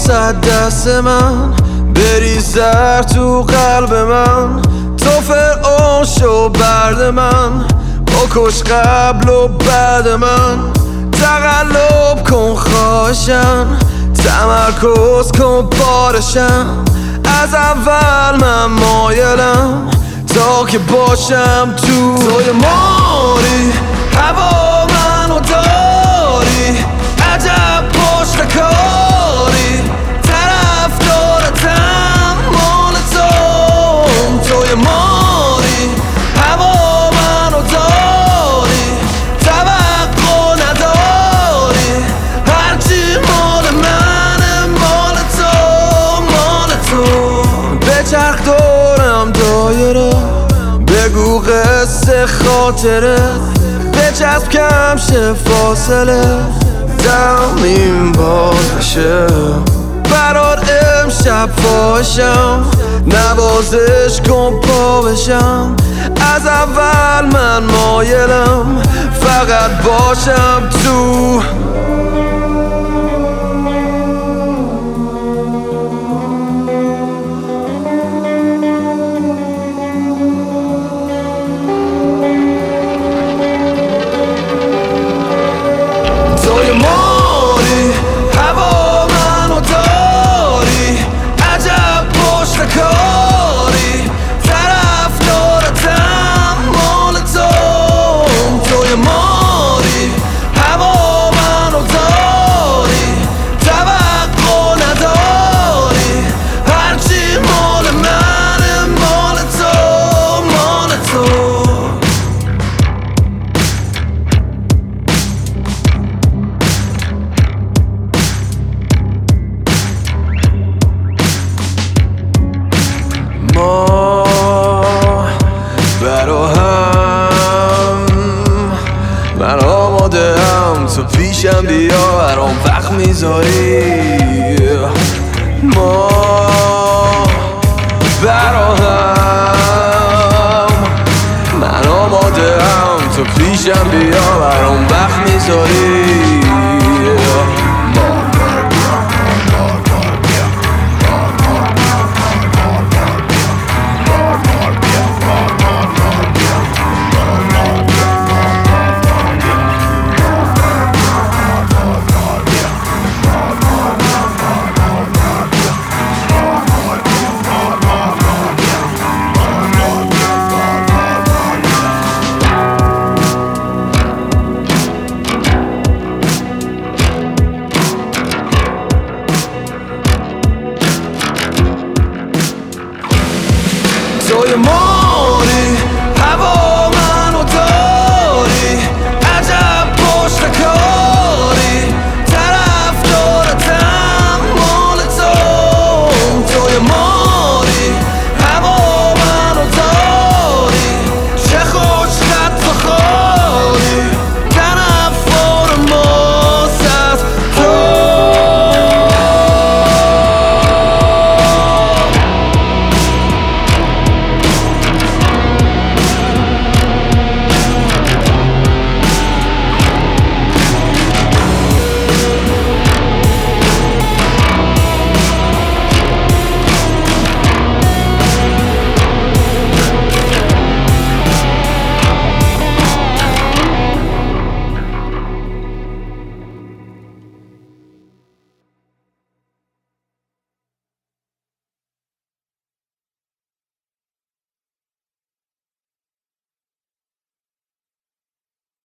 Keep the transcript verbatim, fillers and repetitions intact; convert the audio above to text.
واسه دست من بریزر تو قلب من، تو فرعون شو برد من، بکش قبل و بعد من، تقلب کن خواهشم، تمرکز کن بارشم، از اول من مایلم تا که باشم تو. توی ماری هوا منو داری، عجب پشت کاری، طرفدارتم مال توم. توی ماری هوا منو داری، توقع نداری، هرچی مال منه مال تو مال تو. بچرخ دورم دایره، بگو قصه خاطره، بچسب کم شه فاصله، دمیم باز بشه برات امشب فاشم، نوازش کن پا بشم، از اول من مایلم فقط باشم تو. توی ماری هوا منو داری، عجب پشت کاری، طرفدارتم مال توم. توی ماری هوا منو داری، توقع نداری، هرچی مال منه مال تو مال تو. ما برا هم من آماده هم، تو پیشم بیا برام وقت میذاری،